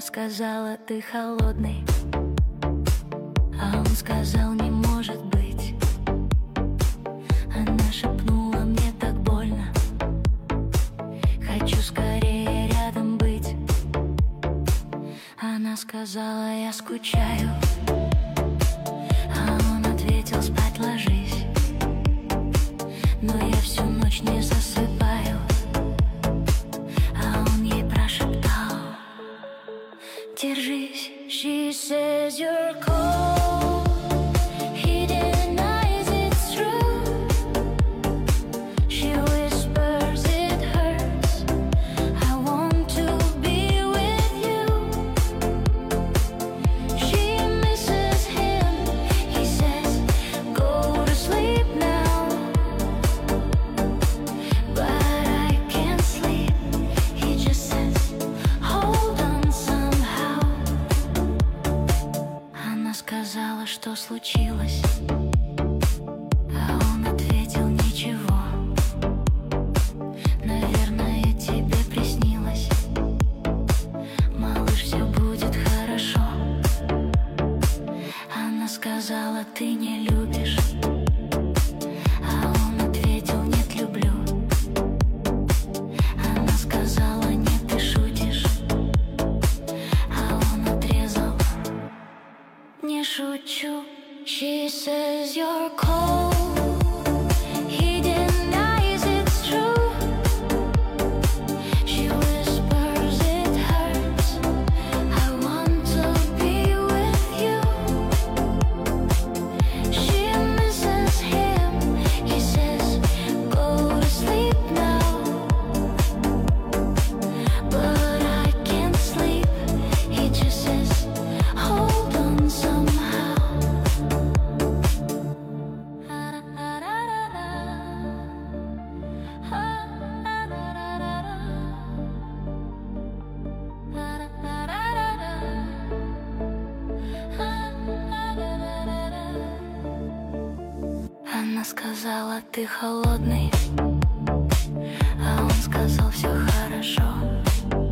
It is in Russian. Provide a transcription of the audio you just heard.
сказала, ты холодный, а он сказал, не может быть. Она шепнула, мне так больно, хочу скорее рядом быть. Она сказала, я скучаю, а он ответил, спать ложись. Но я всю ночь не засыпаю, а он ей прошептал, держись. She says you're cold, he denies it's true. She whispers it hurts, I want to be with you. She misses him, he says go to sleep now. But I can't sleep, he just says hold on somehow. Она сказала, что случилось, а он ответил, ничего. Наверное, тебе приснилось, малыш, все будет хорошо. Она сказала, ты не любишь, а он ответил, нет, люблю. Она сказала, нет, ты шутишь, а он отрезал, не шучу. She says you're cold, he denies it's true. She whispers it hurts, I want to be with you. She misses him, he says go to sleep now. But I can't sleep, he just says hold on somehow. Она сказала, ты холодный, а он сказал, все хорошо.